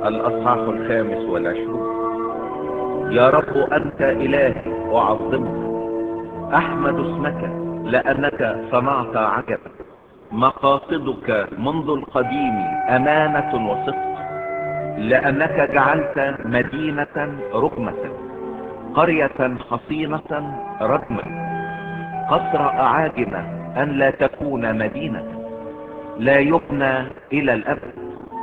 الأصحاح 25. يا رب أنت إلهي أعظمك، أحمد اسمك لأنك صنعت عجبا. مقاصدك منذ القديم أمانة وصدق، لأنك جعلت مدينة ركمة، قرية حصينة ردما، قصر أعاجم أن لا تكون مدينة، لا يبنى إلى الأبد.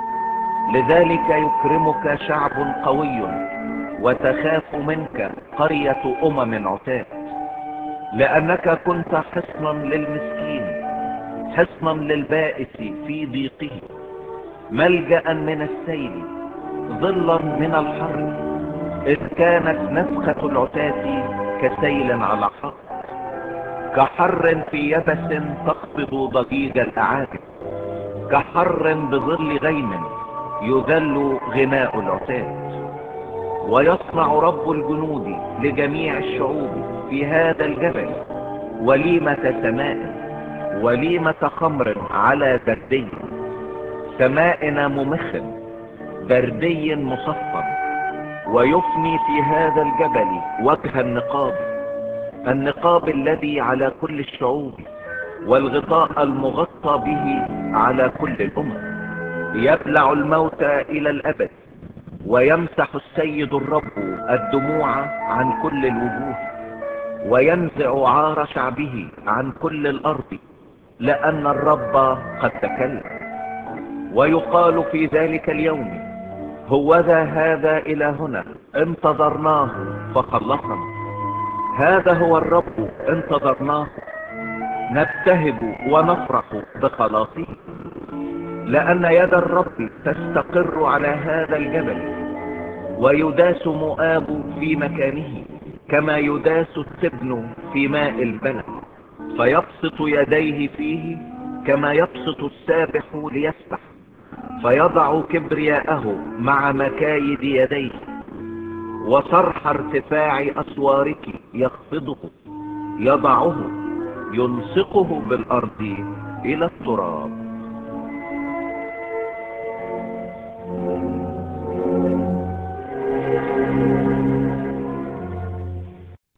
لذلك يكرمك شعب قوي، وتخاف منك قرية عتاد، لأنك كنت حصنا للمسكين، حصنا للبائس في ضيقه، ملجأ من السيل، ظلا من الحر، إذ كانت نفخة العتاة كسيل على حق، كحر في يبس تخفض ضجيج الأعاجم، كحر بظل غيم يذل غناء العتاد. ويصنع رب الجنود لجميع الشعوب في هذا الجبل وليمة سماء، وليمة خمر على بردي، سماء ممخ، بردي مصفى. ويفني في هذا الجبل وجه النقاب الذي على كل الشعوب، والغطاء المغطى به على كل الأمم. يبلع الموت إلى الأبد، ويمسح السيد الرب الدموع عن كل الوجوه، وينزع عار شعبه عن كل الأرض، لأن الرب قد تكلم. ويقال في ذلك اليوم: هوذا هذا إلهنا انتظرناه فخلصنا، هذا هو الرب انتظرناه، نبتهج ونفرح بخلاصه. لأن يد الرب تستقر على هذا الجبل، ويداس مؤاب في مكانه، كما يداس التبن في ماء البلد، فيبسط يديه فيه كما يبسط السابح ليسبح، فيضع كبرياءه مع مكايد يديه، وصرح ارتفاع أسوارك يخفضه، يضعه يلصقه بالأرض إلى التراب.